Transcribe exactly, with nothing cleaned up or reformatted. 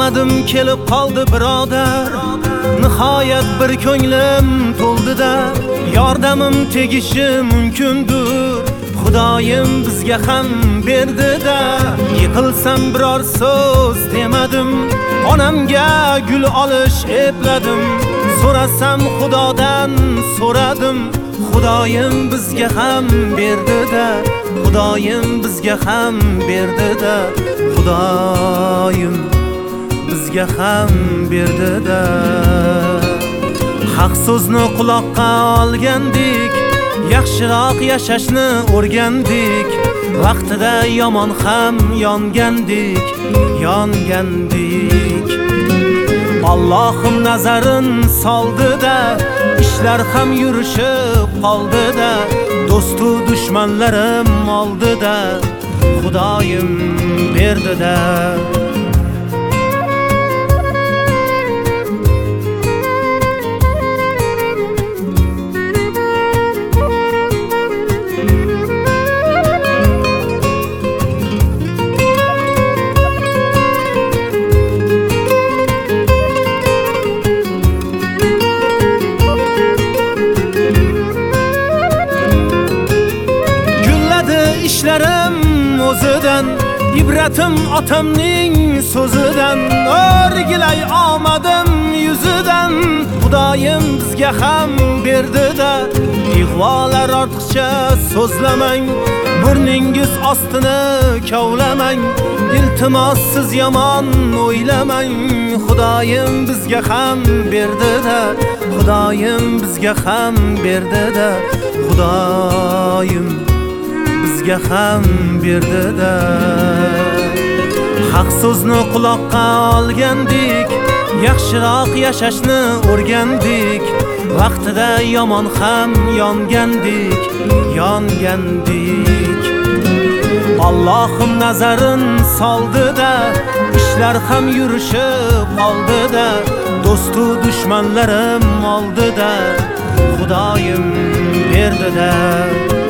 omadim kelib qoldi birodar, nihoyat bir ko'nglim to'ldi-da, yordamim tegishi mumkindir, Xudoyim bizga ham berdi-da. Yiqilsam biror so'z demadim, onamga gul olish epladim, so'rasam Xudodan so'radim, Xudoyim bizga ham berdi-da, Xudoyim bizga ham berdi-da, Xudoyim bizga ham berdi-da. Haq so'zni quloqqa olgandik, yaxshiroq yashashni o'rgandik, vaqtida yomon ham yongandik, yongandik. Allohim nazarin soldi-da, ishlar ham yurishib qoldi-da, do'stu dushmanlarim oldi-da, Xudoyim berdi-da. İşlerim o'zidan, ibratim otamning so'zidan, o'rgilay olmadim yuzidan, Xudoyim bizga ham berdi-da. Ig'volar ortiqcha so'zlamang, burningiz ostini kovlamang, iltimos siz yomon o'ylamang, Xudoyim bizga ham berdi-da, Xudoyim bizga ham berdi-da, Xudoyim bizga ham berdi-da. Haq so'zni quloqqa olgandik, yaxshiroq yashashni o'rgandik, vaqtida yomon ham yongandik, yongandik. Allohim nazarin soldi-da, ishlar ham yurishib qoldi-da, do'stu dushmanlarim oldi-da, Xudoyim berdi-da.